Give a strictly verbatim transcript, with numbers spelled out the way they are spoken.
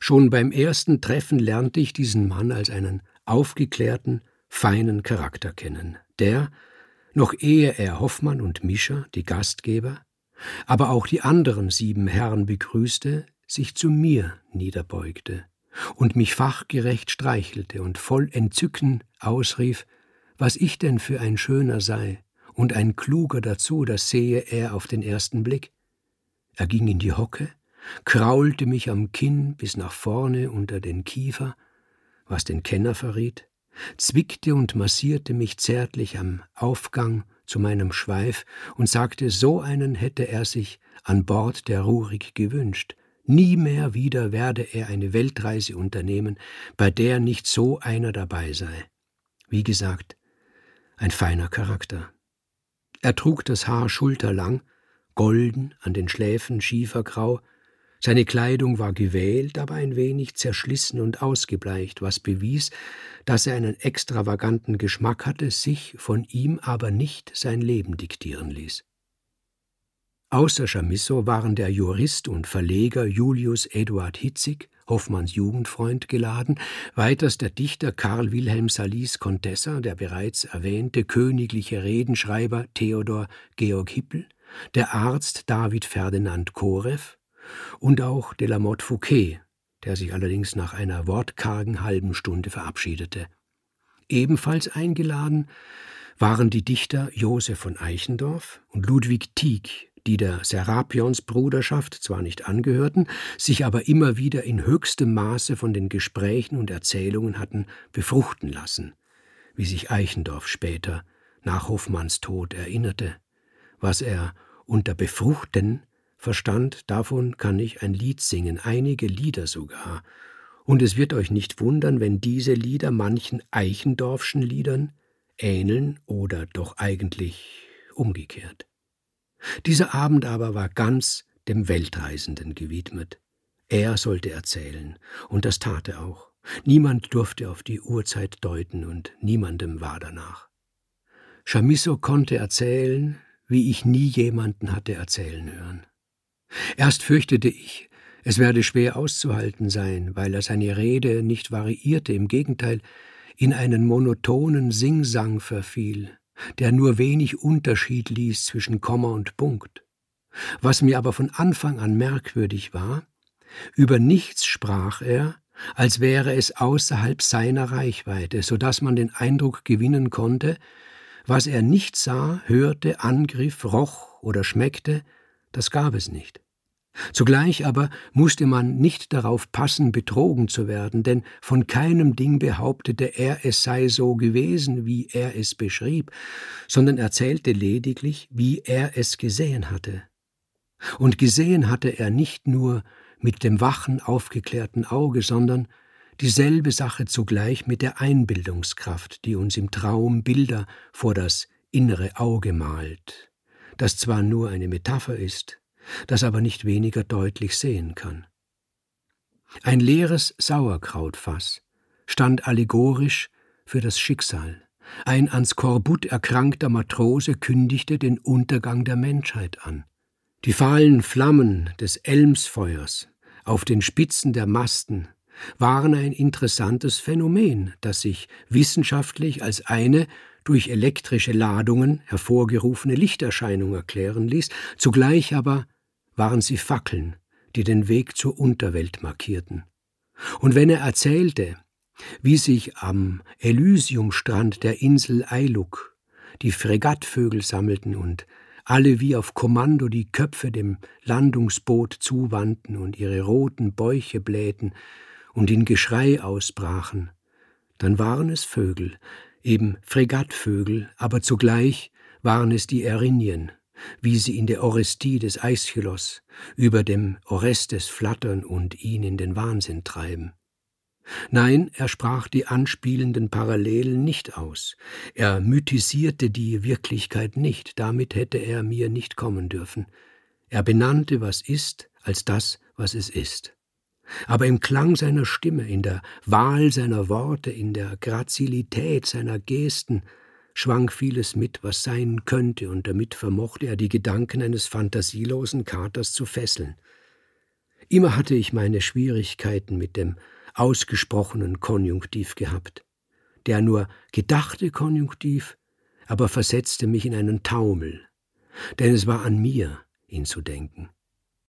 Schon beim ersten Treffen lernte ich diesen Mann als einen aufgeklärten, feinen Charakter kennen, der, noch ehe er Hoffmann und Mischer, die Gastgeber, aber auch die anderen sieben Herren begrüßte, sich zu mir niederbeugte und mich fachgerecht streichelte und voll Entzücken ausrief, was ich denn für ein Schöner sei und ein Kluger dazu, das sehe er auf den ersten Blick. Er ging in die Hocke, kraulte mich am Kinn bis nach vorne unter den Kiefer, was den Kenner verriet, zwickte und massierte mich zärtlich am Aufgang zu meinem Schweif und sagte, so einen hätte er sich an Bord der Rurik gewünscht. Nie mehr wieder werde er eine Weltreise unternehmen, bei der nicht so einer dabei sei. Wie gesagt, ein feiner Charakter. Er trug das Haar schulterlang, golden, an den Schläfen schiefergrau. Seine Kleidung war gewählt, aber ein wenig zerschlissen und ausgebleicht, was bewies, dass er einen extravaganten Geschmack hatte, sich von ihm aber nicht sein Leben diktieren ließ. Außer Chamisso waren der Jurist und Verleger Julius Eduard Hitzig, Hoffmanns Jugendfreund, geladen, weiters der Dichter Karl Wilhelm Salis Contessa, der bereits erwähnte königliche Redenschreiber Theodor Georg Hippel, der Arzt David Ferdinand Korew und auch de la Motte Fouquet, der sich allerdings nach einer wortkargen halben Stunde verabschiedete. Ebenfalls eingeladen waren die Dichter Joseph von Eichendorff und Ludwig Tieck, die der Serapionsbruderschaft zwar nicht angehörten, sich aber immer wieder in höchstem Maße von den Gesprächen und Erzählungen hatten befruchten lassen, wie sich Eichendorff später nach Hoffmanns Tod erinnerte. Was er unter befruchten verstand, davon kann ich ein Lied singen, einige Lieder sogar, und es wird euch nicht wundern, wenn diese Lieder manchen Eichendorffschen Liedern ähneln oder doch eigentlich umgekehrt. Dieser Abend aber war ganz dem Weltreisenden gewidmet. Er sollte erzählen, und das tat er auch. Niemand durfte auf die Uhrzeit deuten, und niemandem war danach. Chamisso konnte erzählen, wie ich nie jemanden hatte erzählen hören. Erst fürchtete ich, es werde schwer auszuhalten sein, weil er seine Rede nicht variierte, im Gegenteil in einen monotonen Singsang verfiel, der nur wenig Unterschied ließ zwischen Komma und Punkt. Was mir aber von Anfang an merkwürdig war, über nichts sprach er, als wäre es außerhalb seiner Reichweite, so dass man den Eindruck gewinnen konnte, was er nicht sah, hörte, angriff, roch oder schmeckte, das gab es nicht. Zugleich aber musste man nicht darauf passen, betrogen zu werden, denn von keinem Ding behauptete er, es sei so gewesen, wie er es beschrieb, sondern erzählte lediglich, wie er es gesehen hatte. Und gesehen hatte er nicht nur mit dem wachen, aufgeklärten Auge, sondern dieselbe Sache zugleich mit der Einbildungskraft, die uns im Traum Bilder vor das innere Auge malt, das zwar nur eine Metapher ist, das aber nicht weniger deutlich sehen kann. Ein leeres Sauerkrautfass stand allegorisch für das Schicksal. Ein an Skorbut erkrankter Matrose kündigte den Untergang der Menschheit an. Die fahlen Flammen des Elmsfeuers auf den Spitzen der Masten waren ein interessantes Phänomen, das sich wissenschaftlich als eine durch elektrische Ladungen hervorgerufene Lichterscheinung erklären ließ, zugleich aber waren sie Fackeln, die den Weg zur Unterwelt markierten. Und wenn er erzählte, wie sich am Elysiumstrand der Insel Eiluk die Fregattvögel sammelten und alle wie auf Kommando die Köpfe dem Landungsboot zuwandten und ihre roten Bäuche blähten und in Geschrei ausbrachen, dann waren es Vögel, eben Fregattvögel, aber zugleich waren es die Erinien, wie sie in der Orestie des Aeschylos über dem Orestes flattern und ihn in den Wahnsinn treiben. Nein, er sprach die anspielenden Parallelen nicht aus. Er mythisierte die Wirklichkeit nicht, damit hätte er mir nicht kommen dürfen. Er benannte, was ist, als das, was es ist. Aber im Klang seiner Stimme, in der Wahl seiner Worte, in der Grazilität seiner Gesten schwang vieles mit, was sein könnte, und damit vermochte er die Gedanken eines fantasielosen Katers zu fesseln. Immer hatte ich meine Schwierigkeiten mit dem ausgesprochenen Konjunktiv gehabt. Der nur gedachte Konjunktiv aber versetzte mich in einen Taumel, denn es war an mir, ihn zu denken.